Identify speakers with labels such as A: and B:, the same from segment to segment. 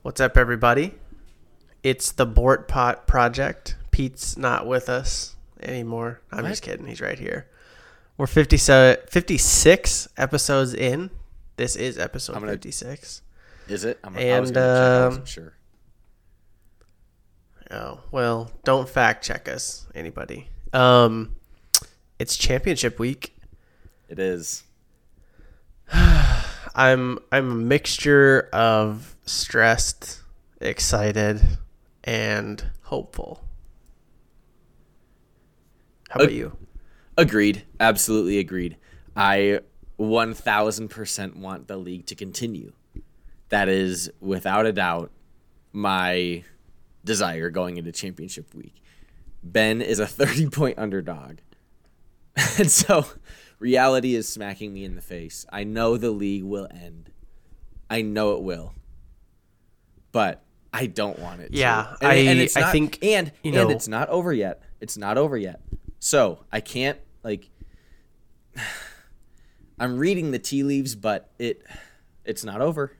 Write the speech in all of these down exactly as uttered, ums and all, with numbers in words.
A: What's up, everybody? It's the Bort Pot Project. Pete's not with us anymore. I'm
B: What?
A: just kidding. He's right here. We're fifty-seven, fifty-six episodes in. This is episode
B: I'm gonna-
A: fifty-six.
B: Is it? I'm, I
A: And,
B: was gonna check. I
A: um,
B: wasn't sure.
A: Oh, well, don't fact check us, anybody. Um, it's championship week.
B: It is.
A: I'm I'm a mixture of stressed, excited, and hopeful. How about
B: Ag-
A: you?
B: Agreed. Absolutely agreed. I one thousand percent want the league to continue. That is, without a doubt, my desire going into championship week. Ben is a thirty-point underdog. And so reality is smacking me in the face. I know the league will end. I know it will. But I don't want it
A: Yeah,
B: to. And,
A: I-
B: and it's
A: I
B: not,
A: think,
B: and,
A: you
B: and
A: know-
B: it's not over yet. It's not over yet. So I can't, like, I'm reading the tea leaves, but it it's not over.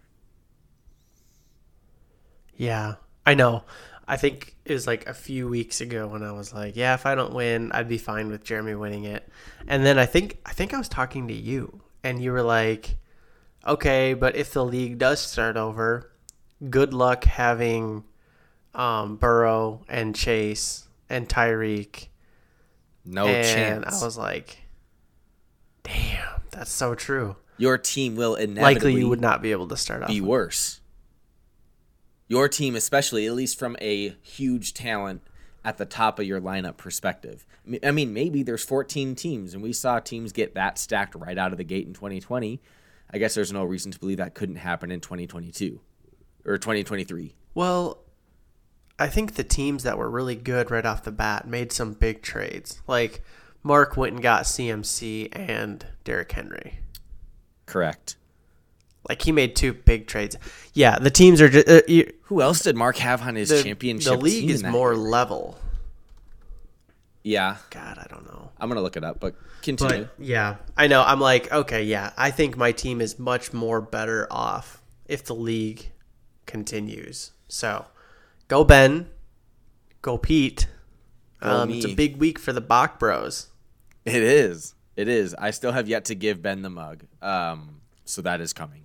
A: Yeah, I know. I think it was like a few weeks ago when I was like, yeah, if I don't win, I'd be fine with Jeremy winning it. And then I think I think I was talking to you, and you were like, okay, but if the league does start over, good luck having um, Burrow and Chase and Tyreek.
B: No
A: and
B: chance.
A: I was like, damn, that's so true.
B: Your team will
A: Likely
B: inevitably
A: you would not be able to start off.
B: be worse. Your team, especially, at least from a huge talent at the top of your lineup perspective. I mean- I mean, maybe there's fourteen teams, and we saw teams get that stacked right out of the gate in twenty twenty. I guess there's no reason to believe that couldn't happen in twenty twenty-two or twenty twenty-three.
A: Well, I think the teams that were really good right off the bat made some big trades. Like Mark went and got C M C and Derrick Henry.
B: Correct.
A: Like he made two big trades. Yeah, the teams are just uh, you,
B: Who else did Mark have on his
A: the,
B: championship
A: the league
B: team
A: is
B: that
A: more
B: year?
A: level.
B: Yeah,
A: God, I don't know.
B: I'm going to look it up, but continue.
A: But yeah, I know. I'm like, okay, yeah, I think my team is much more better off if the league continues. So, go Ben, go Pete.
B: Go
A: Um, it's a
B: me.
A: big week for the Bach Bros.
B: It is. It is. I still have yet to give Ben the mug. Um, so that is coming.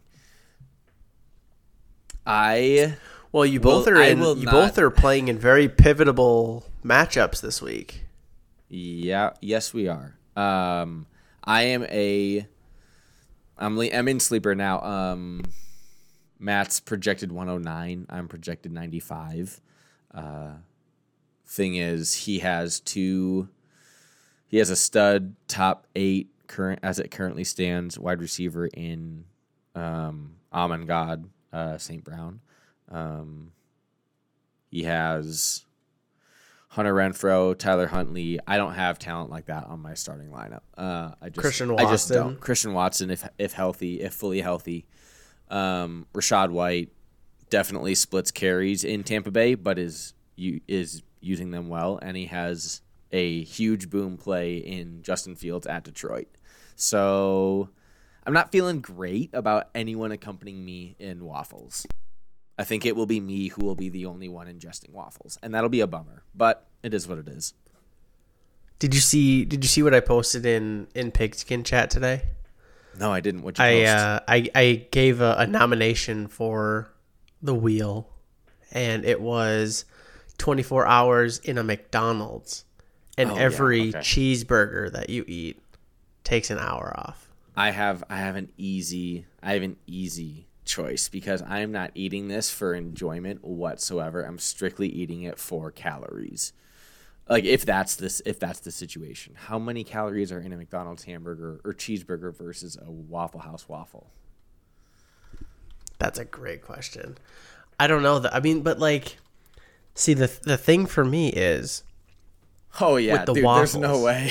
B: I
A: Well, you
B: Will-
A: both are
B: I
A: in.
B: will
A: You
B: not-
A: both are playing in very pivotal matchups this week.
B: yeah, yes we are. Um, I am a I'm le- I'm in sleeper now. Um, Matt's projected one oh nine. I'm projected ninety-five. Uh, thing is, he has two. He has a stud top eight current as it currently stands wide receiver in um, Amon God uh, Saint Brown. Um, he has Hunter Renfro, Tyler Huntley. I don't have talent like that on my starting lineup. Uh, I just
A: Christian
B: I just
A: Watson.
B: don't. Christian Watson, if if healthy, if fully healthy. Um, Rashad White definitely splits carries in Tampa Bay, but is you is using them well, and he has a huge boom play in Justin Fields at Detroit. So I'm not feeling great about anyone accompanying me in waffles. I think it will be me who will be the only one ingesting waffles, and that'll be a bummer, but it is what it is.
A: Did you see? Did you see what I posted in in Pigskin Chat today?
B: No, I didn't. What'd you
A: I
B: post?
A: uh, I I gave a, a nomination for the wheel, and it was twenty-four hours in a McDonald's, and
B: Oh, yeah,
A: every
B: okay.
A: cheeseburger that you eat takes an hour off.
B: I have I have an easy I have an easy choice because I am not eating this for enjoyment whatsoever. I'm strictly eating it for calories. Like if that's this if that's the situation. How many calories are in a McDonald's hamburger or cheeseburger versus a Waffle House waffle?
A: That's a great question. I don't know that. I mean, but like, see the the thing for me is
B: Oh yeah,
A: With the
B: dude, there's no
A: waffles.
B: way.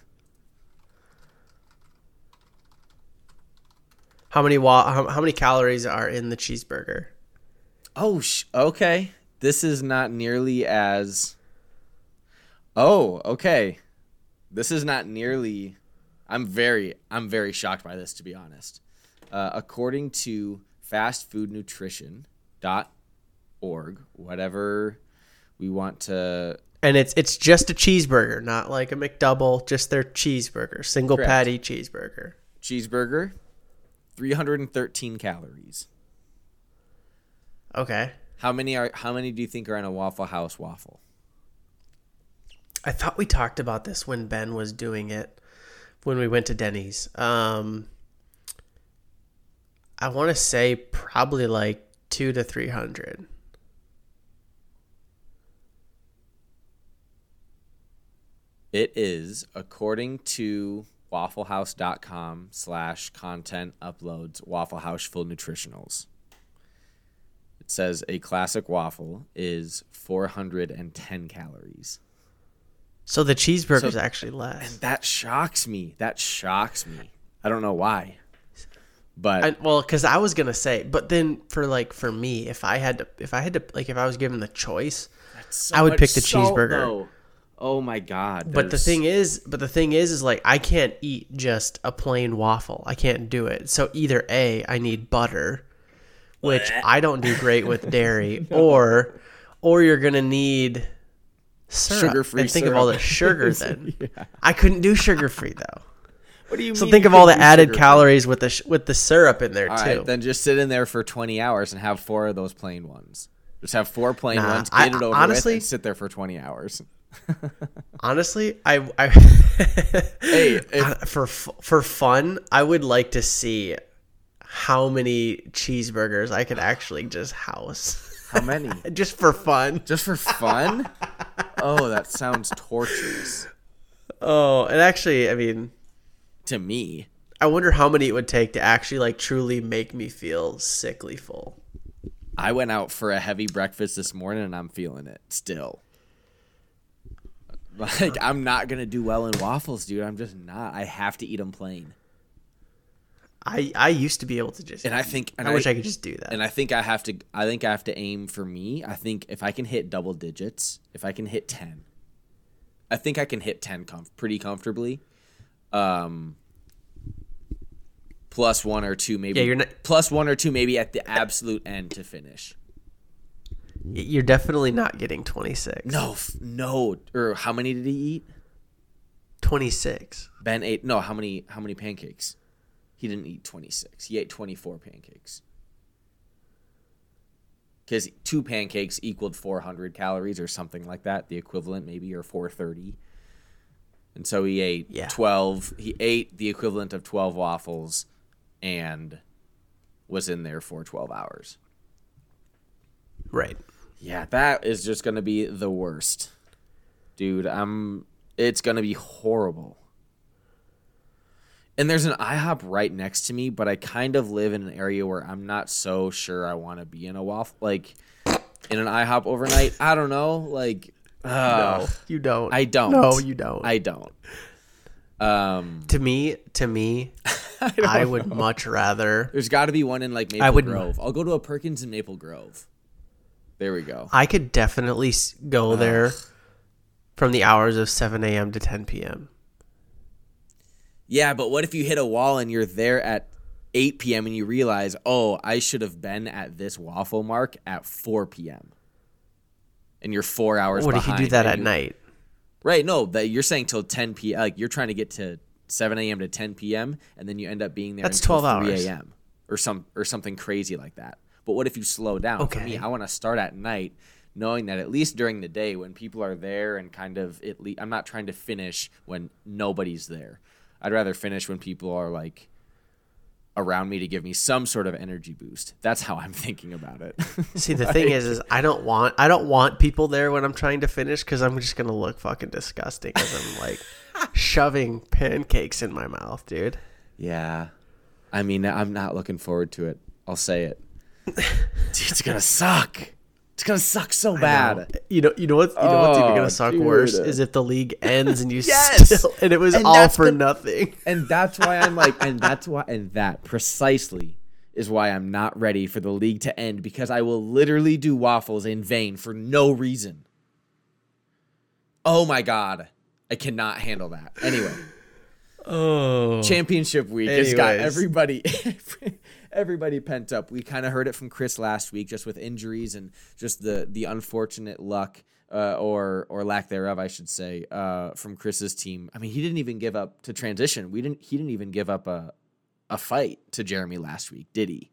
A: how many wa- how, how many calories are in the cheeseburger.
B: Oh, sh- okay. This is not nearly as. Oh, okay. This is not nearly. I'm very, I'm very shocked by this, to be honest. Uh, according to fast food nutrition dot org, whatever we want to.
A: And it's it's just a cheeseburger, not like a McDouble, just their cheeseburger, single
B: Correct.
A: patty cheeseburger.
B: Cheeseburger, three hundred thirteen calories.
A: Okay.
B: How many are how many do you think are in a Waffle House waffle?
A: I thought we talked about this when Ben was doing it, when we went to Denny's. Um, I want to say probably like two to three hundred.
B: It is, according to waffle house dot com slash content uploads, Waffle House Full Nutritionals. It says a classic waffle is four hundred ten calories.
A: So the cheeseburger is
B: So-
A: actually less.
B: And that shocks me. That shocks me. I don't know why. But
A: I, well, because I was gonna say, but then for like for me, if I had to, if I had to, like, if I was given the choice,
B: so
A: I would
B: much
A: pick the
B: salt,
A: cheeseburger.
B: though. Oh my god.
A: But the
B: there's-
A: thing is, but the thing is, is like I can't eat just a plain waffle. I can't do it. So either A, I need butter, which I don't do great with dairy, or, or you're gonna need syrup.
B: Sugar-free
A: And think of all the
B: syrup.
A: sugar. Then
B: Yeah.
A: I couldn't do sugar free though.
B: What do you
A: So
B: mean
A: think
B: you
A: of all the
B: couldn't do
A: added
B: sugar-free?
A: calories with the sh- with the syrup in there
B: All
A: too.
B: right, then just sit in there for twenty hours and have four of those plain ones. Just have four plain
A: Nah,
B: ones,
A: I-
B: get it over
A: honestly-
B: with, and sit there for twenty hours.
A: Honestly, I, I
B: Hey, if-
A: I- for f- for fun, I would like to see how many cheeseburgers I could actually just house,
B: How many?
A: just for fun.
B: Just for fun? Oh, that sounds torturous
A: Oh, and actually, I mean,
B: to me.
A: I wonder how many it would take to actually like truly make me feel sickly full.
B: I went out for a heavy breakfast this morning and I'm feeling it still. Like, I'm not going to do well in waffles, dude. I'm just not. I have to eat them plain.
A: I I used to be able to just.
B: And I think and
A: I, wish I could just do that.
B: And I think I have to I think I have to aim for me. I think if I can hit double digits, if I can hit ten. I think I can hit ten comf- pretty comfortably. Um plus one or two maybe.
A: Yeah, you're not-
B: plus one or two maybe at the absolute end to finish.
A: You're definitely not getting twenty-six.
B: No, f- no. Or how many did he eat?
A: twenty-six.
B: Ben ate no, how many how many pancakes? He didn't eat twenty-six. He ate twenty-four pancakes. Because two pancakes equaled four hundred calories or something like that, the equivalent maybe, or four thirty. And so he ate
A: Yeah.
B: twelve. He ate the equivalent of twelve waffles and was in there for twelve hours.
A: Right.
B: Yeah, that is just going to be the worst. Dude, I'm it's going to be horrible. And there's an IHOP right next to me, but I kind of live in an area where I'm not so sure I want to be in a waffle like in an IHOP overnight. I don't know, like uh,
A: No, you don't.
B: I don't.
A: No, you don't.
B: I don't. Um
A: to me, to me,
B: I,
A: I
B: don't
A: would
B: know.
A: much rather.
B: There's got to be one in like Maple
A: I would-
B: Grove. I'll go to a Perkins in Maple Grove. There we go.
A: I could definitely s- go there from the hours of seven a.m. to ten p.m.
B: Yeah, but what if you hit a wall and you're there at eight p.m. and you realize, oh, I should have been at this waffle mark at four p.m. and you're four hours
A: What if you do
B: behind
A: that
B: and
A: at
B: you-
A: night?
B: Right, no, that you're saying till ten p.m. Like you're trying to get to seven a.m. to ten p.m. and then you end up being there
A: That's
B: until
A: twelve
B: three
A: hours.
B: a.m. or some or something crazy like that. But what if you slow down? For me,
A: Okay.
B: I want to start at night knowing that at least during the day when people are there and kind of at least I'm not trying to finish when nobody's there. I'd rather finish when people are like around me to give me some sort of energy boost. That's how I'm thinking about it.
A: See, the thing is, is I don't want I don't want people there when I'm trying to finish because I'm just gonna look fucking disgusting as I'm like shoving pancakes in my mouth, dude.
B: Yeah. I mean, I'm not looking forward to it. I'll say it. Dude, it's going to suck. It's going to suck so
A: I know.
B: bad.
A: You know, you know what? You know what's even
B: Oh,
A: gonna suck
B: dude.
A: worse is if the league ends and you
B: Yes!
A: still and it was
B: And
A: all
B: that's
A: for
B: the-
A: nothing.
B: And that's why I'm like, and that's why, and that precisely is why I'm not ready for the league to end because I will literally do waffles in vain for no reason. Oh my God. I cannot handle that. Anyway.
A: Oh,
B: Championship week has got
A: Anyways.
B: everybody everybody pent up. We kind of heard it from Chris last week, just with injuries and just the the unfortunate luck uh, or or lack thereof, I should say, uh, from Chris's team. I mean, he didn't even give up to transition. We didn't. He didn't even give up a a fight to Jeremy last week, did he?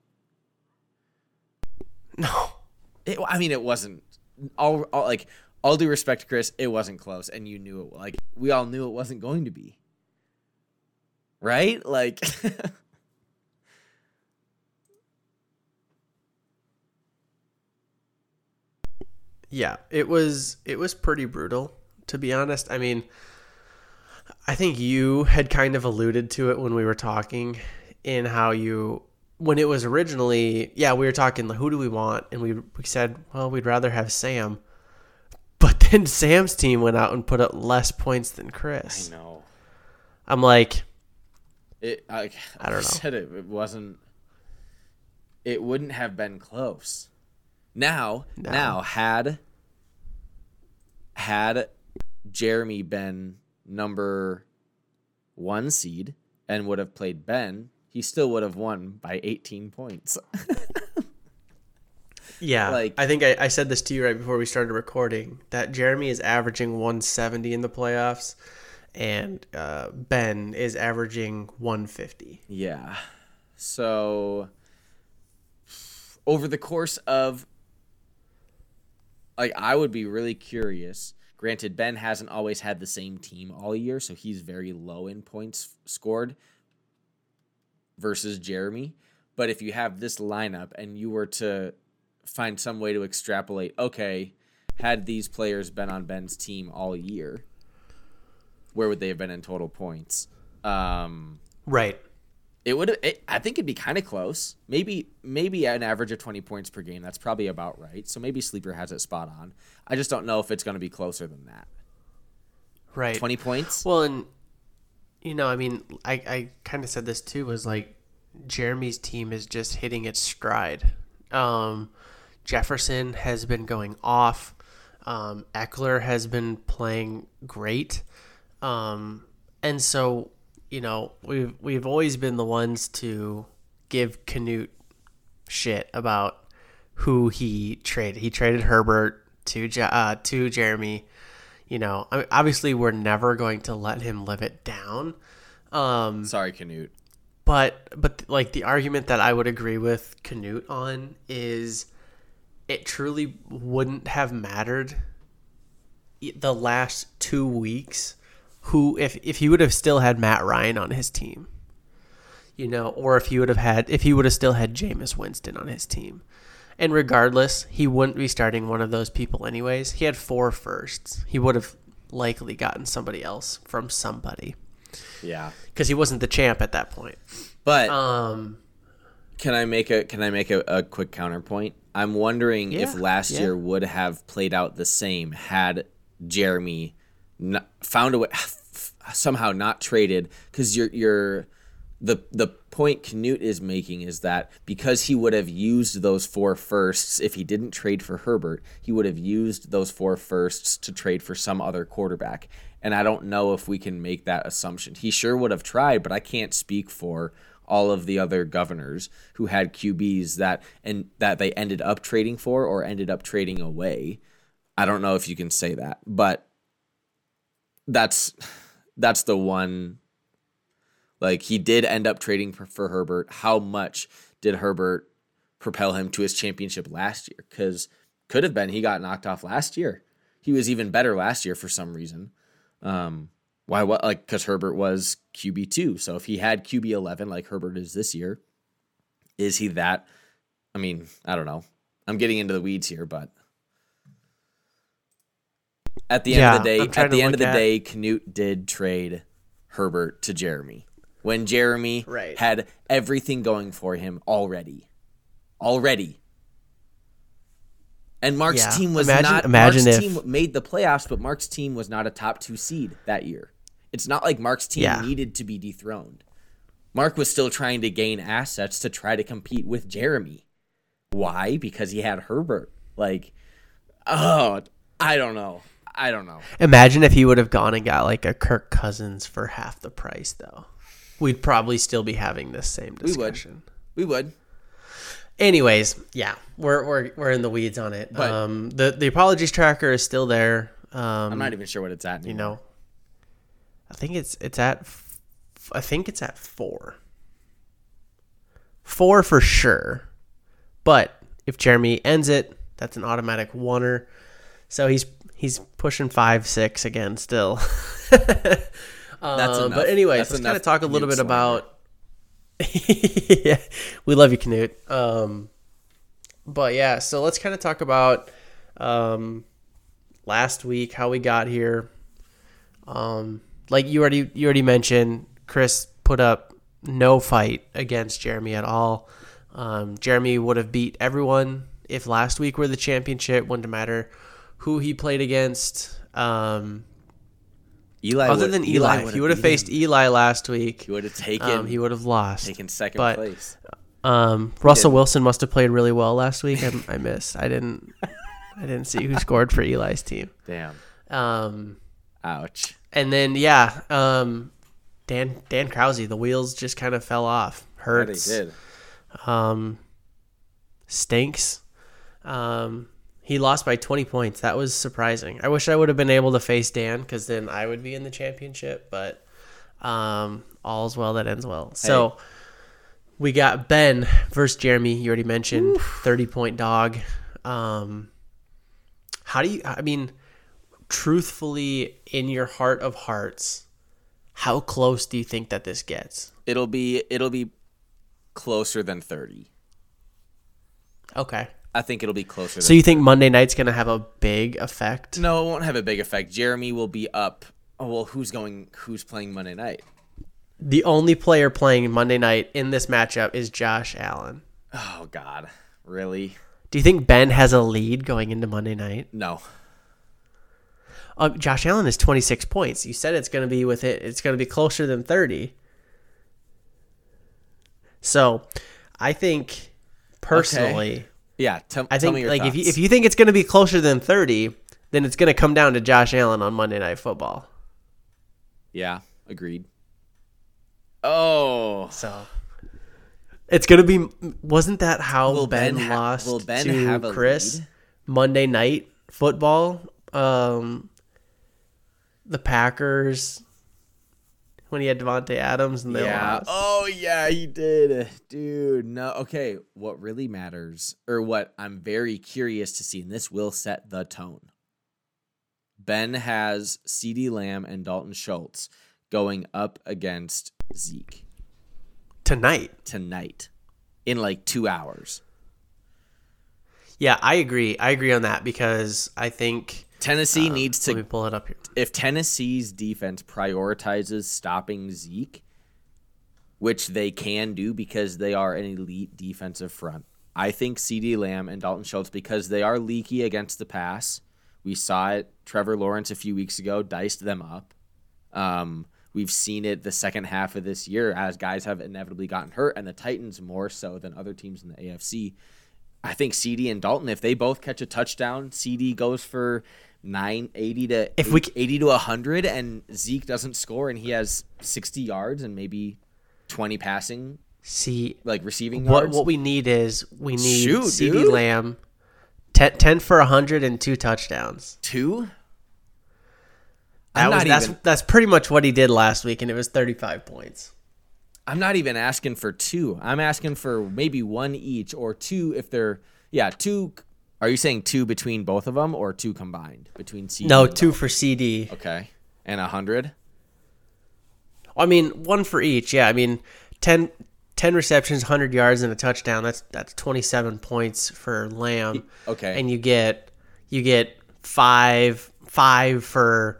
A: No.
B: It, I mean, it wasn't all, all like all due respect to Chris, it wasn't close, and you knew it. Like we all knew it wasn't going to be, right? Like,
A: Yeah, it was it was pretty brutal, to be honest. I mean, I think you had kind of alluded to it when we were talking in how you when it was originally, yeah, we were talking like, who do we want? And we we said, well, we'd rather have Sam. But then Sam's team went out and put up less points than Chris.
B: I know.
A: I'm like,
B: it. I,
A: I don't know.
B: Said it, it wasn't. It wouldn't have been close. Now,
A: No.
B: now had had Jeremy been number one seed and would have played Ben, he still would have won by eighteen points.
A: yeah,
B: Like-
A: I think I, I said this to you right before we started recording, that Jeremy is averaging one seventy in the playoffs, and uh, Ben is averaging one fifty.
B: Yeah. So over the course of, like, I would be really curious. Granted, Ben hasn't always had the same team all year, so he's very low in points scored versus Jeremy. But if you have this lineup and you were to find some way to extrapolate, okay, had these players been on Ben's team all year, where would they have been in total points? Um,
A: Right.
B: It would. It, I think it'd be kind of close. Maybe, maybe an average of twenty points per game. That's probably about right. So maybe Sleeper has it spot on. I just don't know if it's going to be closer than that.
A: Right.
B: Twenty points.
A: Well, and, you know, I mean, I, I kind of said this too, was like Jeremy's team is just hitting its stride. Um, Jefferson has been going off. Um, Eckler has been playing great. Um, and so, you know, we've we've always been the ones to give Canute shit about who he traded. He traded Herbert to Je- uh, to Jeremy. You know, I mean, obviously we're never going to let him live it down. Um,
B: Sorry, Canute.
A: but but like the argument that I would agree with Canute on is it truly wouldn't have mattered the last two weeks who if if he would have still had Matt Ryan on his team, you know, or if he would have had if he would have still had Jameis Winston on his team. And regardless, he wouldn't be starting one of those people anyways. He had four firsts. He would have likely gotten somebody else from somebody
B: Yeah,
A: because he wasn't the champ at that point.
B: but
A: Um,
B: can I make a can I make a, a quick counterpoint? I'm wondering
A: Yeah,
B: if last
A: yeah.
B: year would have played out the same had Jeremy not, found a way somehow not traded, because you're you're the the point Canute is making is that because he would have used those four firsts if he didn't trade for Herbert, he would have used those four firsts to trade for some other quarterback. And I don't know if we can make that assumption. He sure would have tried, but I can't speak for all of the other governors who had Q Bs that and that they ended up trading for or ended up trading away. I don't know if you can say that, but that's that's the one. Like, he did end up trading for, for Herbert. How much did Herbert propel him to his championship last year? Because could have been he got knocked off last year. He was even better last year for some reason. Um, why? What? Like, because Herbert was Q B two. So if he had Q B eleven like Herbert is this year, is he that? I mean, I don't know. I'm getting into the weeds here, but at the
A: Yeah,
B: end of the day,
A: I'm trying
B: at the
A: to
B: end of
A: look
B: the
A: at-
B: day, Canute did trade Herbert to Jeremy when Jeremy
A: Right.
B: had everything going for him already. Already. And Mark's
A: Yeah.
B: team was
A: Imagine-
B: not
A: imagine
B: Mark's
A: if-
B: team made the playoffs, but Mark's team was not a top two seed that year. It's not like Mark's team
A: Yeah.
B: needed to be dethroned. Mark was still trying to gain assets to try to compete with Jeremy. Why? Because he had Herbert. Like, oh, I don't know. I don't know.
A: Imagine if he would have gone and got like a Kirk Cousins for half the price, though. We'd probably still be having this same
B: We would.
A: discussion.
B: We would.
A: Anyways, yeah, we're we're we're in the weeds on it.
B: But-
A: um, the the apologies tracker is still there. Um,
B: I'm not even sure what it's at anymore.
A: you know, I think it's it's at f- I think it's at four. Four for sure. But if Jeremy ends it, that's an automatic oneer. So he's he's pushing five, six again still.
B: That's
A: uh,
B: enough.
A: but anyways,
B: That's
A: let's kind
B: enough
A: of talk a little
B: Knut
A: bit
B: slander.
A: about. Yeah, we love you, Knut. Um, but yeah, so let's kind of talk about um, last week, how we got here. Um, like you already you already mentioned, Chris put up no fight against Jeremy at all. Um, Jeremy would have beat everyone if last week were the championship. Wouldn't matter who he played against. Um,
B: Eli
A: other
B: would-
A: than Eli, if
B: would
A: he would have
B: beat
A: faced
B: him.
A: Eli last week,
B: He would have taken.
A: um, he would have lost.
B: taken second
A: but-
B: place.
A: Um, Russell
B: did.
A: Wilson must have played really well last week. I, I missed. I didn't. I didn't see who scored for Eli's team.
B: Damn.
A: Um,
B: Ouch.
A: and then yeah, um, Dan Dan Krause, the wheels just kind of fell off.
B: Yeah,
A: Hurts.
B: they did.
A: Um, stinks. Um, he lost by twenty points. That was surprising. I wish I would have been able to face Dan because then I would be in the championship. But um, all's well that ends well. So we got Ben versus Jeremy. You already mentioned thirty point dog. Um, how do you? I mean, truthfully, in your heart of hearts, how close do you think that this gets?
B: It'll be it'll be closer than thirty.
A: Okay.
B: I think it'll be closer.
A: So
B: than
A: you think Monday night's going to have a big effect?
B: No, it won't have a big effect. Jeremy will be up. Oh well, who's going? Who's playing Monday night?
A: The only player playing Monday night in this matchup is Josh Allen.
B: Oh God, really?
A: Do you think Ben has a lead going into Monday night?
B: No.
A: Uh, Josh Allen is twenty-six points. You said it's going to be with it. It's going to be closer than thirty. So, I think personally,
B: Okay. Yeah. Tell,
A: I
B: tell
A: think
B: me your
A: like if
B: thoughts.
A: you if you think it's going to be closer than thirty, then it's going to come down to Josh Allen on Monday Night Football.
B: Yeah. Agreed. Oh.
A: So it's going to be. Wasn't that how
B: Will
A: Ben,
B: Ben ha-
A: lost
B: will Ben
A: to
B: have a
A: Chris
B: lead?
A: Monday Night Football? Um, the Packers when he had Devontae Adams and they
B: Yeah.
A: lost.
B: Oh yeah, he did, dude. No. Okay. What really matters, or what I'm very curious to see, and this will set the tone. Ben has CeeDee Lamb and Dalton Schultz going up against Zeke
A: Tonight.
B: tonight in like two hours.
A: Yeah, I agree. I agree on that because I think
B: Tennessee
A: um,
B: needs
A: let me
B: to.
A: pull it up here.
B: If Tennessee's defense prioritizes stopping Zeke, which they can do because they are an elite defensive front, I think CeeDee Lamb and Dalton Schultz, because they are leaky against the pass. We saw it. Trevor Lawrence a few weeks ago diced them up. Um, we've seen it the second half of this year as guys have inevitably gotten hurt, and the Titans more so than other teams in the A F C. I think CeeDee and Dalton, if they both catch a touchdown, CeeDee goes for nine eighty to
A: If we-
B: eighty to one hundred, and Zeke doesn't score, and he has sixty yards and maybe twenty passing,
A: See,
B: like receiving
A: what
B: yards.
A: what we need is we need
B: Shoot,
A: CeeDee
B: dude.
A: Lamb ten, ten for one hundred and two touchdowns.
B: Two?
A: That
B: I'm
A: was
B: not
A: that's
B: even-
A: that's pretty much what he did last week and it was thirty-five points.
B: I'm not even asking for two. I'm asking for maybe one each, or two if they're yeah two. Are you saying two between both of them, or two combined between C D?
A: No,
B: and
A: two
B: Dalton?
A: for C D.
B: Okay, and a hundred.
A: I mean, one for each. Yeah, I mean, ten, ten receptions, one hundred yards, and a touchdown. That's that's twenty-seven points for Lamb.
B: Okay,
A: And you get you get five five for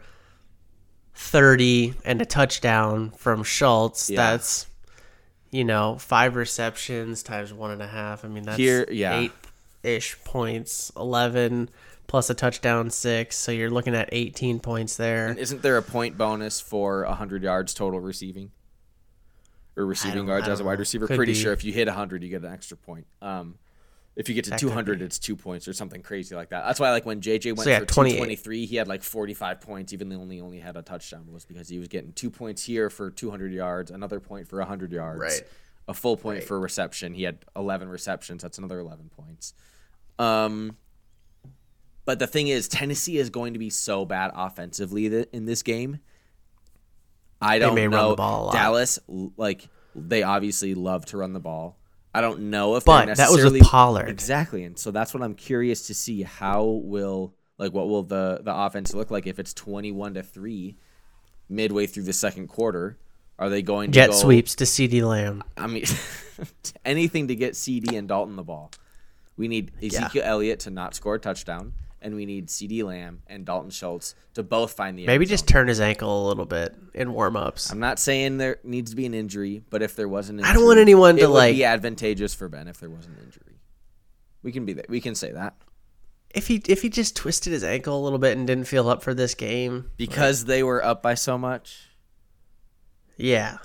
A: thirty and a touchdown from Schultz.
B: Yeah.
A: That's you know five receptions times one and a half. I mean that's
B: Here- yeah.
A: eight ish points. Eleven plus a touchdown, six. So you're looking at eighteen points there.
B: and isn't there a point bonus for a hundred yards total receiving, or receiving
A: don't-
B: yards
A: I
B: as a
A: don't
B: wide
A: know.
B: receiver?
A: Could
B: Pretty
A: be.
B: sure if you hit a hundred, you get an extra point. Um, if you get to
A: That could
B: two hundred,
A: be.
B: it's two points or something crazy like that. That's why, like when J J went
A: So, yeah,
B: for
A: twenty-eight.
B: two twenty-three, he had like forty-five points, even though he only only had a touchdown, was because he was getting two points here for two hundred yards, another point for one hundred yards.
A: Right.
B: a full point
A: Right.
B: for reception. He had eleven receptions. That's another eleven points. Um, but the thing is, Tennessee is going to be so bad offensively th- in this game. I
A: They
B: don't
A: may
B: know.
A: run the ball a lot.
B: Dallas, l- like they obviously love to run the ball. I don't know if
A: But
B: they're
A: that was with
B: necessarily
A: Pollard.
B: exactly, and so that's what I'm curious to see. How will like what will the the offense look like if it's twenty-one to three midway through the second quarter? Are they going to
A: Jet
B: go,
A: sweeps to CeeDee Lamb.
B: I mean, anything to get C D and Dalton the ball. We need Ezekiel Elliott to not score a touchdown, and we need CeeDee Lamb and Dalton Schultz to both find the end
A: Maybe
B: zone.
A: just turn his ankle a little bit in warm-ups.
B: I'm not saying there needs to be an injury, but if there was an injury,
A: I don't want anyone
B: it
A: to,
B: would
A: like-
B: be advantageous for Ben if there was an injury. We can be that. We can say that
A: If he if he just twisted his ankle a little bit and didn't feel up for this game,
B: because they were up by so much.
A: yeah.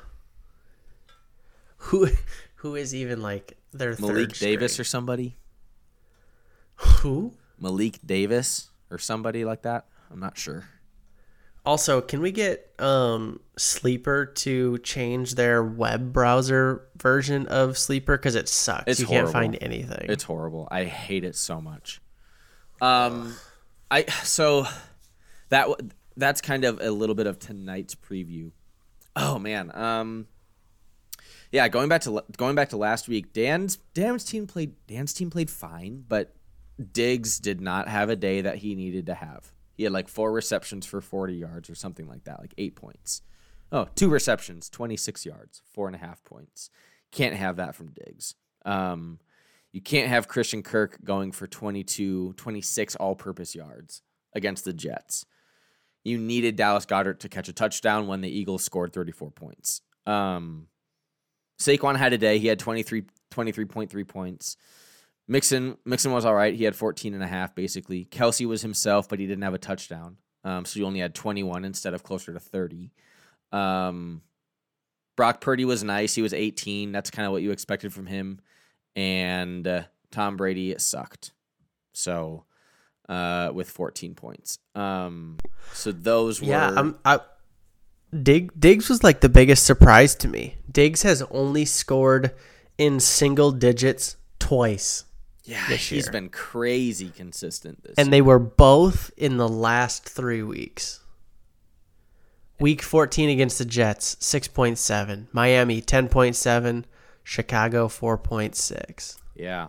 A: Who who is even like their
B: Malik
A: third
B: Davis
A: string?
B: or somebody.
A: Who?
B: Malik Davis or somebody like that. I'm not sure.
A: Also, can we get um, Sleeper to change their web browser version of Sleeper because it sucks?
B: It's
A: you
B: horrible.
A: can't find anything.
B: It's horrible. I hate it so much. Um, I so that w- that's kind of a little bit of tonight's preview. Oh man. Um, yeah, going back to going back to last week, Dan's Dan's team played Dan's team played fine, but Diggs did not have a day that he needed to have. He had like four receptions for forty yards or something like that, like eight points. Oh, two receptions, twenty-six yards, four and a half points. Can't have that from Diggs. Um, you can't have Christian Kirk going for twenty-two, twenty-six all-purpose yards against the Jets. You needed Dallas Goedert to catch a touchdown when the Eagles scored thirty-four points. Um, Saquon had a day. He had twenty-three, twenty-three point three points. Mixon Mixon was all right. He had fourteen and a half, basically. Kelsey was himself, but he didn't have a touchdown. Um, so he only had twenty-one instead of closer to thirty. Um, Brock Purdy was nice. He was eighteen. That's kind of what you expected from him. And uh, Tom Brady sucked. So uh, with fourteen points. Um, so those were...
A: yeah, I'm, I, Dig, Diggs was like the biggest surprise to me. Diggs has only scored in single digits twice.
B: Yeah,
A: this
B: he's
A: year.
B: been crazy consistent this
A: And
B: year.
A: they were both in the last three weeks. Week fourteen against the Jets, six point seven. Miami, ten point seven. Chicago, four point six.
B: Yeah.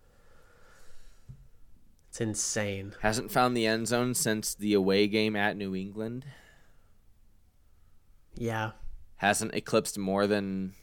A: It's insane.
B: Hasn't found the end zone since the away game at New England.
A: Yeah.
B: Hasn't eclipsed more than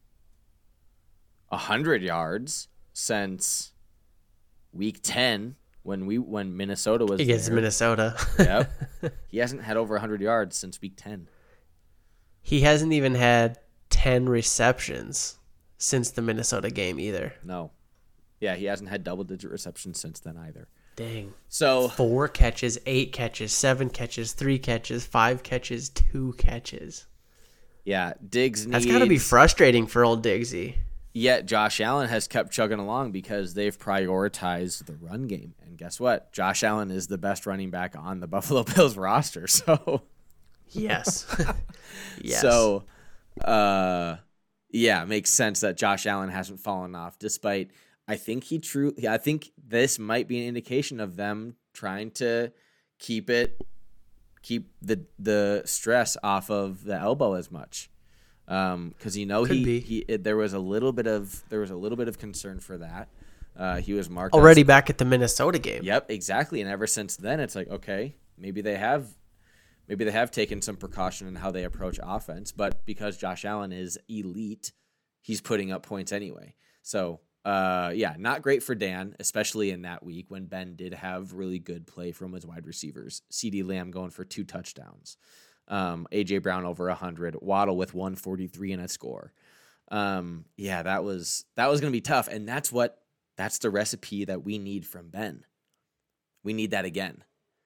B: one hundred yards since week ten when we when Minnesota was
A: Against
B: there.
A: Minnesota.
B: Yep. He hasn't had over one hundred yards since week ten.
A: He hasn't even had ten receptions since the Minnesota game either.
B: No. Yeah, he hasn't had double-digit receptions since then either.
A: Dang.
B: So,
A: Four catches, eight catches, seven catches, three catches, five catches, two catches.
B: yeah, Diggs needs...
A: That's got to be frustrating for old Diggsy.
B: Yet Josh Allen has kept chugging along because they've prioritized the run game. And guess what? Josh Allen is the best running back on the Buffalo Bills roster. So,
A: Yes. Yes.
B: so, uh, yeah, it makes sense that Josh Allen hasn't fallen off. Despite, I think he true. I think this might be an indication of them trying to keep it, keep the the stress off of the elbow as much. Um, because you know
A: Could
B: he
A: be.
B: he it, there was a little bit of there was a little bit of concern for that. Uh, he was marked
A: Already
B: as-
A: back at the Minnesota game.
B: Yep, exactly. And ever since then, it's like okay, maybe they have maybe they have taken some precaution in how they approach offense. But because Josh Allen is elite, he's putting up points anyway. So uh, yeah, not great for Dan, especially in that week when Ben did have really good play from his wide receivers. CeeDee Lamb going for two touchdowns. Um, A J Brown over one hundred, Waddle with one forty-three and a score. Um, yeah, that was that was going to be tough, and that's what that's the recipe that we need from Ben. We need that again.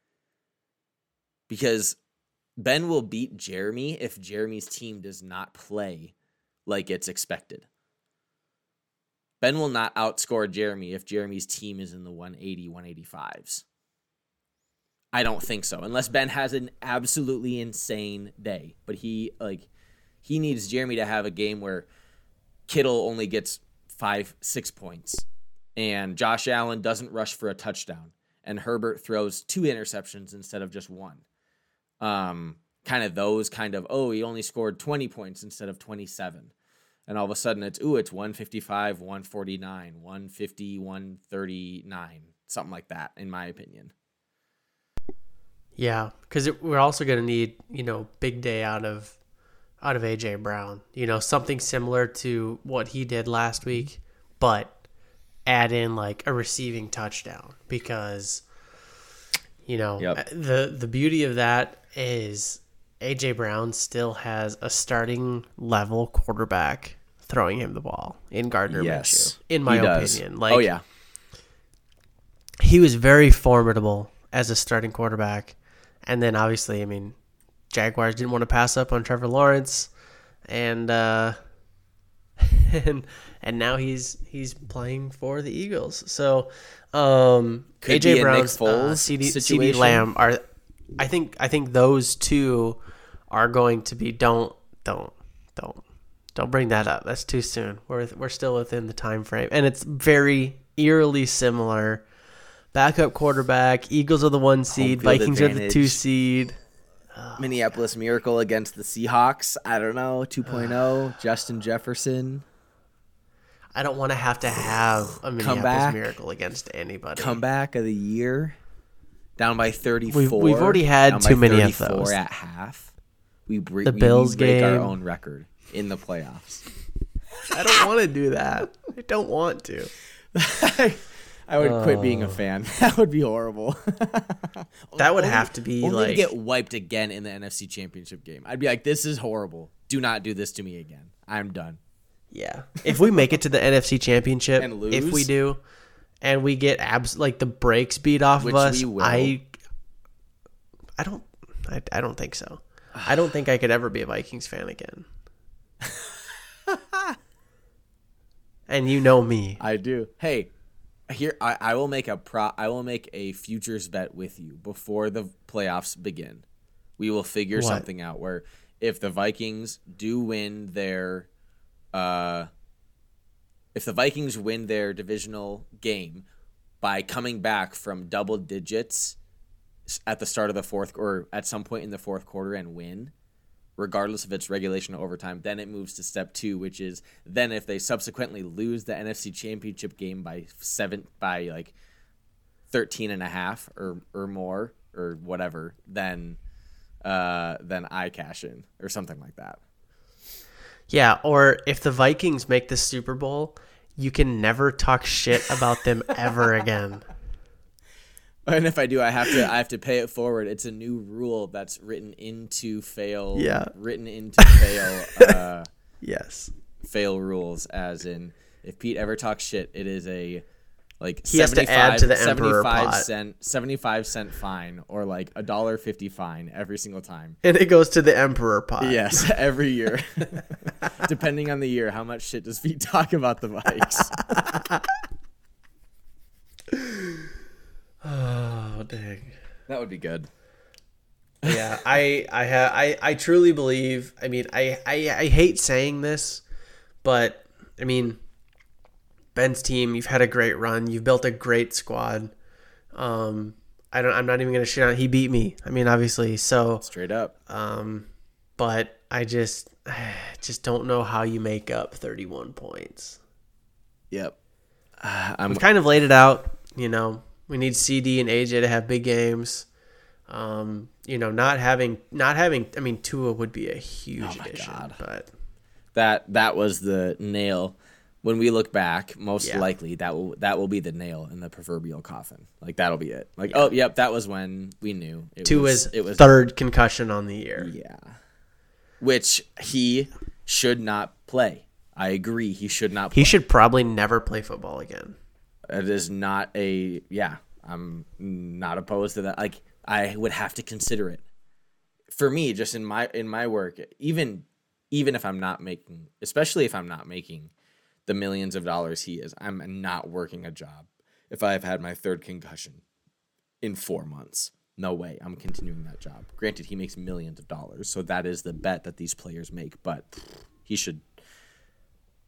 B: Because Ben will beat Jeremy if Jeremy's team does not play like it's expected. Ben will not outscore Jeremy if Jeremy's team is in the one eighty, one eighty-fives. I don't think so, unless Ben has an absolutely insane day. But he like he needs Jeremy to have a game where Kittle only gets five, six points, and Josh Allen doesn't rush for a touchdown, and Herbert throws two interceptions instead of just one. Um, kind of those kind of, oh, he only scored twenty points instead of twenty-seven. And all of a sudden it's, ooh, it's one fifty-five, one forty-nine, one fifty, one thirty-nine, something like that, in my opinion.
A: Yeah, because we're also going to need, you know, big day out of out of A J Brown. You know, something similar to what he did last week, but add in like a receiving touchdown because, you know, yep. the the beauty of that is A J Brown still has a starting level quarterback throwing him the ball in Gardner
B: yes,
A: Minshew. In my opinion, like,
B: oh yeah,
A: he was very formidable as a starting quarterback. And then obviously, I mean, Jaguars didn't want to pass up on Trevor Lawrence, and uh, and and now he's he's playing for the Eagles. So um, A J Brown, uh, CeeDee Lamb are, I think I think those two are going to be. Don't don't don't don't bring that up. That's too soon. We're we're still within the time frame, and it's very eerily similar. Backup quarterback. Eagles are the one seed. Vikings advantage. Are the two seed.
B: Oh, Minneapolis Miracle against the Seahawks. I don't know. two point oh. Justin Jefferson.
A: I don't want to have to have a Minneapolis Comeback. Miracle against anybody.
B: Comeback of the year. Down by thirty-four.
A: We've, we've already had too many of those.
B: At half. We break,
A: the Bills
B: we break
A: game.
B: Our own record in the playoffs.
A: I don't want to do that. I don't want to.
B: I would quit being a fan. That would be horrible.
A: That would have to be
B: only
A: like
B: to get wiped again in the N F C Championship game. I'd be like, this is horrible. Do not do this to me again. I'm done.
A: Yeah. If we make it to the N F C Championship,
B: and lose,
A: if we do, and we get abs like the brakes beat off
B: which
A: of us,
B: we will.
A: I, I don't, I, I don't think so. I don't think I could ever be a Vikings fan again. And you know me.
B: I do. Hey. Here, I, I will make a pro. I will make a futures bet with you before the playoffs begin. We will figure
A: what?
B: something out where if the Vikings do win their, uh, if the Vikings win their divisional game by coming back from double digits at the start of the fourth or at some point in the fourth quarter and win, regardless if it's regulation or overtime, then it moves to step two, which is then if they subsequently lose the N F C Championship game by seven, by like thirteen and a half or, or more or whatever, then uh, then I cash in or something like that.
A: Yeah, or if the Vikings make the Super Bowl, you can never talk shit about them ever again.
B: And if I do, I have to I have to pay it forward. It's a new rule that's written into fail.
A: Yeah.
B: Written into fail. Uh,
A: yes.
B: Fail rules, as in if Pete ever talks shit, it is a like
A: he has to add to the Emperor
B: seventy-five
A: pot.
B: cent seventy-five cent fine or like a dollar fifty fine every single time.
A: And it goes to the Emperor pot.
B: Yes, every year, depending on the year. How much shit does Pete talk about the Vikes?
A: Oh dang,
B: that would be good.
A: Yeah, I I ha, I I truly believe. I mean, I, I I hate saying this, but I mean, Ben's team. You've had a great run. You've built a great squad. Um, I don't. I'm not even gonna shit on. He beat me. I mean, obviously. So
B: straight up.
A: Um, but I just I just don't know how you make up thirty-one points.
B: Yep. Uh, I'm
A: We've kind of laid it out. You know. We need C D and A J to have big games. Um, you know, not having not having. I mean, Tua would be a huge
B: oh my
A: addition,
B: God.
A: but
B: that that was the nail. When we look back, most
A: yeah.
B: likely that will that will be the nail in the proverbial coffin. Like that'll be it. Like yeah. oh yep, that was when we knew
A: it Tua's was, it was third concussion on the year.
B: Yeah, which he should not play. I agree, he should not. Play.
A: He should probably never play football again.
B: It is not a yeah. I'm not opposed to that. Like I would have to consider it. For me, just in my in my work, even even if I'm not making, especially if I'm not making the millions of dollars he is, I'm not working a job. If I've had my third concussion in four months, no way. I'm continuing that job. Granted, he makes millions of dollars, so that is the bet that these players make. But he should.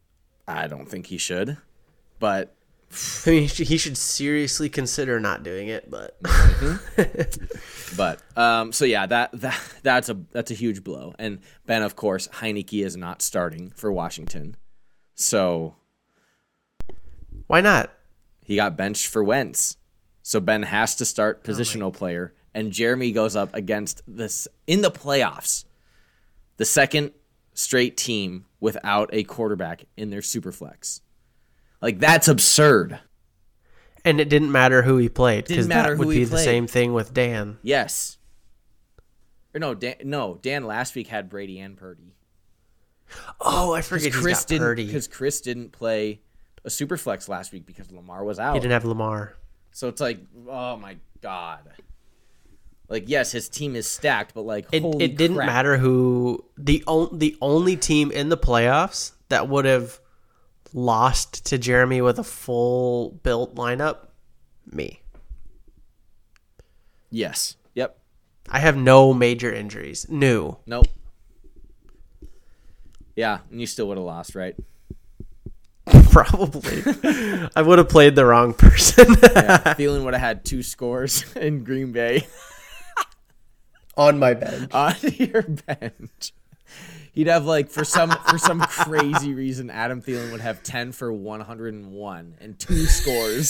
B: I don't think he should, but
A: I mean, he should, he should seriously consider not doing it. But,
B: but um, so yeah, that that that's a that's a huge blow. And Ben, of course, Heineke is not starting for Washington, so
A: why not?
B: He got benched for Wentz, so Ben has to start positional oh player, and Jeremy goes up against this in the playoffs, the second straight team without a quarterback in their superflex. Like, that's absurd.
A: And it didn't matter who he played, because that
B: who
A: would
B: he
A: be the
B: played.
A: same thing with Dan.
B: Yes. Or no, Dan, no, Dan last week had Brady and Purdy.
A: Oh, I forget he's
B: Chris
A: got Purdy.
B: Because Chris didn't play a superflex last week because Lamar was out.
A: He didn't have Lamar.
B: So it's like, oh my God. Like, yes, his team is stacked, but like,
A: It,
B: holy
A: it didn't
B: crap.
A: matter who the on, the only team in the playoffs that would have lost to Jeremy with a full built lineup, me.
B: Yes. Yep.
A: I have no major injuries. New.
B: Nope. Yeah, and you still would have lost, right?
A: Probably. I would have played the wrong person.
B: Yeah, Thielen would have had two scores in Green Bay
A: On my bench.
B: on your bench. He'd have like for some for some crazy reason, Adam Thielen would have ten for one hundred and one and two scores.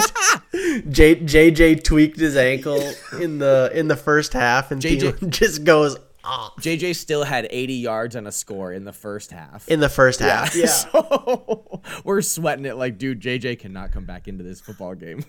A: J, JJ tweaked his ankle in the in the first half, and
B: J J
A: Thielen just goes off
B: J J still had eighty yards and a score in the first half.
A: in the first half. Yeah.
B: So we're sweating it like, dude, J J cannot come back into this football game.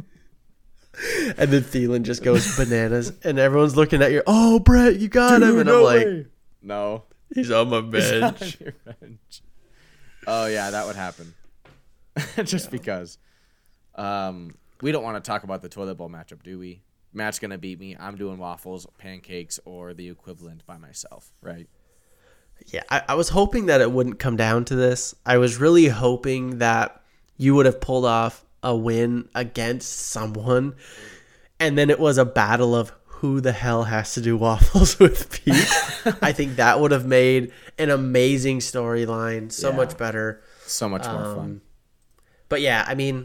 A: And then Thielen just goes bananas, and everyone's looking at you. Oh, Brett, you got
B: Dude,
A: him, and
B: no
A: I'm like,
B: way. No.
A: he's on my
B: He's on
A: bench.
B: your bench. Oh yeah, that would happen. Just yeah. because. Um, we don't want to talk about the toilet bowl matchup, do we? Matt's gonna beat me. I'm doing waffles, pancakes, or the equivalent by myself, right?
A: Yeah, I, I was hoping that it wouldn't come down to this. I was really hoping that you would have pulled off a win against someone, and then it was a battle of who the hell has to do waffles with Pete. I think that would have made an amazing storyline, so
B: Yeah.
A: much better.
B: So much more
A: Um,
B: fun.
A: But yeah, I mean,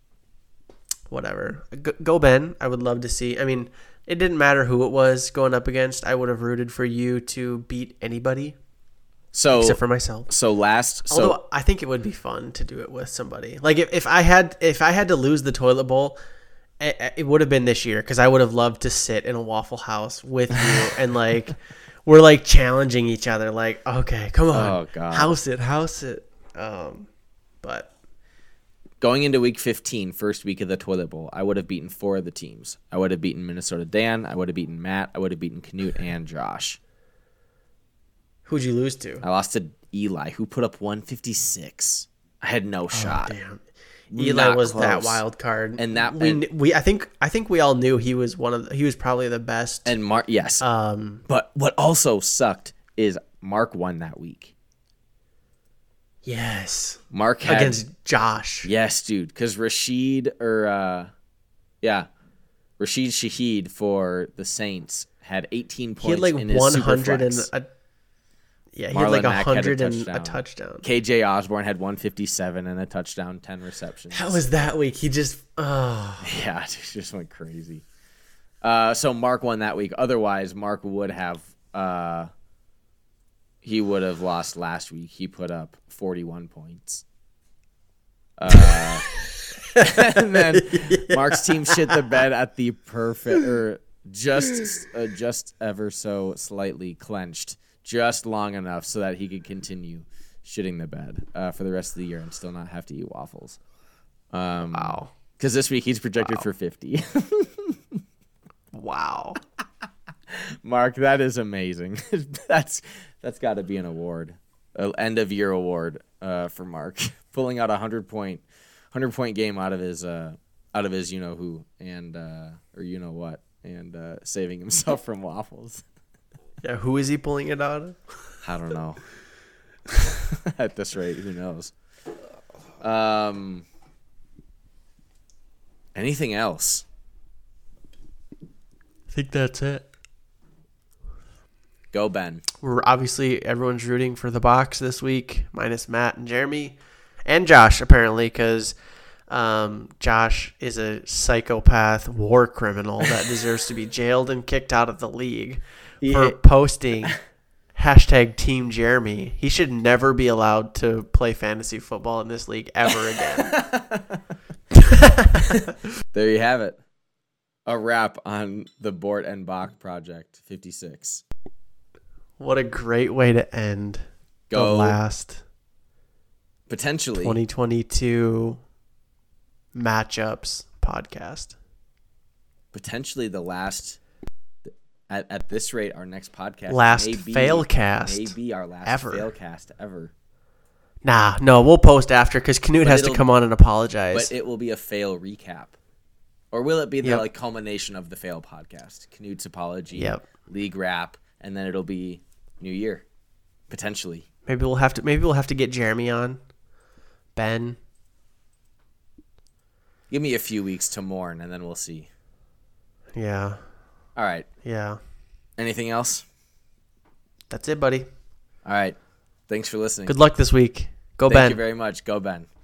A: whatever. Go, go Ben. I would love to see. I mean, it didn't matter who it was going up against. I would have rooted for you to beat anybody
B: So
A: except for myself.
B: so last so
A: Although I think it would be fun to do it with somebody. Like if, if I had if I had to lose the toilet bowl, it, it would have been this year, because I would have loved to sit in a Waffle House with you and like we're like challenging each other. Like, okay, come on,
B: Oh, God.
A: house it, house it. Um, but
B: going into week fifteen, first week of the toilet bowl, I would have beaten four of the teams. I would have beaten Minnesota Dan. I would have beaten Matt. I would have beaten Canute and Josh.
A: who'd you lose to?
B: I lost to Eli, who put up one fifty-six. I had no shot.
A: Oh, damn. Eli
B: Not
A: was
B: close.
A: that wild card,
B: And that-
A: we
B: and-
A: we I think I think we all knew he was one of the, he was probably the best.
B: And Mark, yes.
A: um,
B: But what also sucked is Mark won that week.
A: yes,
B: Mark had
A: against Josh.
B: yes, dude, because Rashid or uh, yeah, Rashid Shaheed for the Saints had eighteen points
A: He had like
B: in his
A: one hundred and
B: Superflex.
A: a, yeah, he
B: Marlon
A: had like a
B: Mack had a
A: hundred and a
B: touchdown.
A: touchdown.
B: K J Osborne had one fifty-seven and a touchdown, ten receptions.
A: That was that week. He just oh
B: Yeah, it just went crazy. Uh, so Mark won that week. Otherwise, Mark would have uh, he would have lost last week. He put up forty-one points. Uh, and then yeah. Mark's team shit the bed at the perfect or just uh, just ever so slightly clenched, just long enough so that he could continue shitting the bed uh, for the rest of the year and still not have to eat waffles. Um,
A: wow,
B: because this week he's projected
A: wow.
B: for fifty.
A: wow.
B: Mark, that is amazing. that's that's got to be an award, an end of year award uh, for Mark, pulling out a hundred point, hundred point game out of his uh, out of his you know who and uh, or you know what and uh, saving himself from waffles.
A: Yeah, who is he pulling it out of?
B: I don't know. At this rate, who knows? Um, anything else?
A: I think that's it.
B: Go Ben.
A: We're obviously everyone's rooting for the box this week, minus Matt and Jeremy. and Josh apparently, because um, Josh is a psychopath war criminal that deserves to be jailed and kicked out of the league for
B: Yeah.
A: posting hashtag Team Jeremy. He should never be allowed to play fantasy football in this league ever again.
B: There you have it. A wrap on the Bort and Bach Project fifty-six.
A: What a great way to end
B: Go.
A: the last
B: Potentially.
A: twenty twenty-two matchups podcast.
B: Potentially the last, at, at this rate, our next podcast.
A: Last
B: may be,
A: failcast
B: may be our last
A: ever.
B: failcast ever.
A: Nah, no, we'll post after because Knut
B: But
A: has to
B: it'll-
A: come on and apologize.
B: But it will be a fail recap. Or will it be the
A: Yep.
B: like culmination of the fail podcast? Knut's apology,
A: Yep.
B: league wrap, and then it'll be New Year. Potentially.
A: Maybe we'll have to. Maybe we'll have to get Jeremy on. Ben.
B: Give me a few weeks to mourn, and then we'll see.
A: Yeah.
B: All right.
A: Yeah.
B: Anything else?
A: That's it, buddy.
B: All right. Thanks for listening.
A: Good luck this week. Go
B: Thank
A: Ben.
B: you very much. Go Ben.